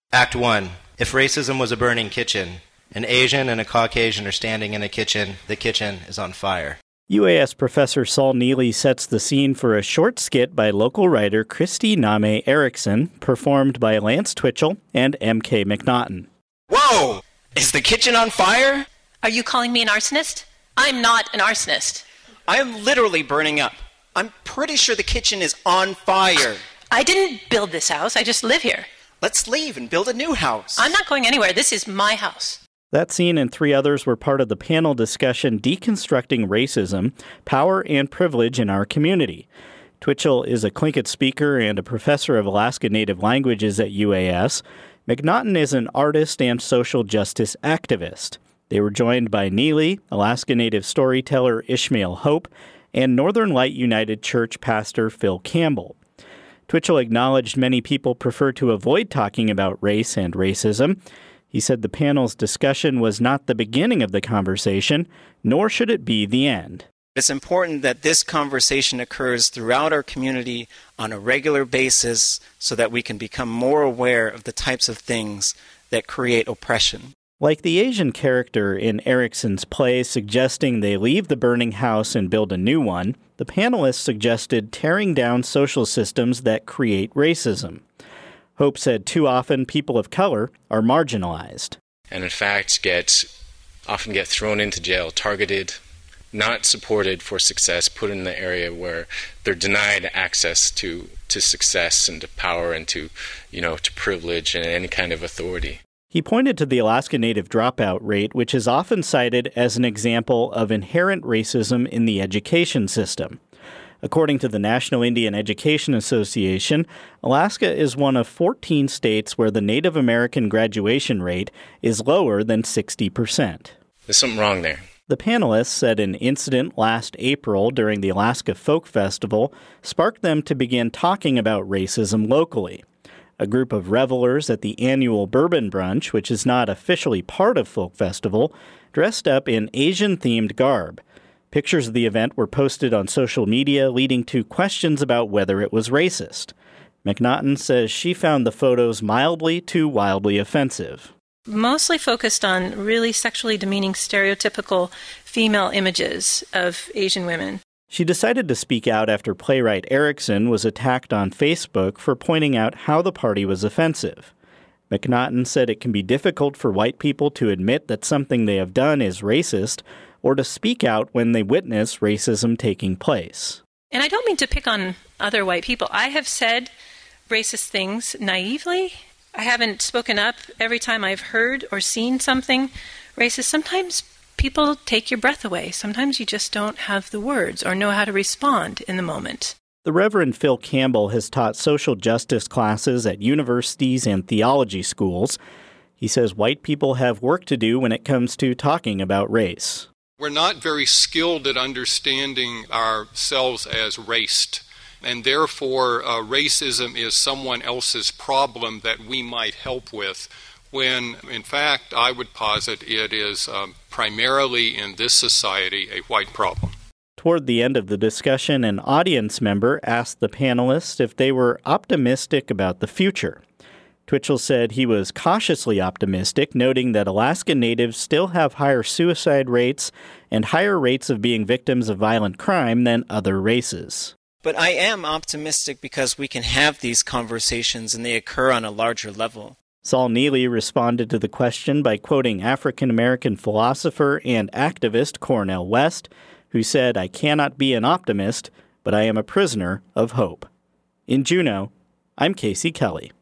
Act 1. If racism was a burning kitchen, an Asian and a Caucasian are standing in a kitchen. The kitchen is on fire. UAS professor Saul Neely sets the scene for a short skit by local writer Kristi Name Erickson, performed by Lance Twitchell and M.K. McNaughton. Whoa! Is the kitchen on fire? Are you calling me an arsonist? I'm not an arsonist. I am literally burning up. I'm pretty sure the kitchen is on fire. I didn't build this house. I just live here. Let's leave and build a new house. I'm not going anywhere. This is my house. That scene and 3 others were part of the panel discussion Deconstructing Racism, Power and Privilege in Our Community. Twitchell is a Tlingit speaker and a professor of Alaska Native Languages at UAS. McNaughton is an artist and social justice activist. They were joined by Neely, Alaska Native storyteller Ishmael Hope, and Northern Light United Church pastor Phil Campbell. Twitchell acknowledged many people prefer to avoid talking about race and racism. He said the panel's discussion was not the beginning of the conversation, nor should it be the end. It's important that this conversation occurs throughout our community on a regular basis so that we can become more aware of the types of things that create oppression. Like the Asian character in Erickson's play suggesting they leave the burning house and build a new one, the panelists suggested tearing down social systems that create racism. Hope said too often people of color are marginalized. And in fact often get thrown into jail, targeted, not supported for success, put in the area where they're denied access to success and to power and to privilege and any kind of authority. He pointed to the Alaska Native dropout rate, which is often cited as an example of inherent racism in the education system. According to the National Indian Education Association, Alaska is one of 14 states where the Native American graduation rate is lower than 60%. There's something wrong there. The panelists said an incident last April during the Alaska Folk Festival sparked them to begin talking about racism locally. A group of revelers at the annual Bourbon Brunch, which is not officially part of Folk Festival, dressed up in Asian-themed garb. Pictures of the event were posted on social media, leading to questions about whether it was racist. McNaughton says she found the photos mildly to wildly offensive. Mostly focused on really sexually demeaning stereotypical female images of Asian women. She decided to speak out after playwright Erickson was attacked on Facebook for pointing out how the party was offensive. McNaughton said it can be difficult for white people to admit that something they have done is racist, or to speak out when they witness racism taking place. And I don't mean to pick on other white people. I have said racist things naively. I haven't spoken up every time I've heard or seen something racist. Sometimes people take your breath away. Sometimes you just don't have the words or know how to respond in the moment. The Reverend Phil Campbell has taught social justice classes at universities and theology schools. He says white people have work to do when it comes to talking about race. We're not very skilled at understanding ourselves as raced, and therefore racism is someone else's problem that we might help with, when in fact I would posit it is primarily in this society a white problem. Toward the end of the discussion, an audience member asked the panelists if they were optimistic about the future. Twitchell said he was cautiously optimistic, noting that Alaska Natives still have higher suicide rates and higher rates of being victims of violent crime than other races. But I am optimistic because we can have these conversations and they occur on a larger level. Saul Neely responded to the question by quoting African-American philosopher and activist Cornel West, who said, "I cannot be an optimist, but I am a prisoner of hope." In Juneau, I'm Casey Kelly.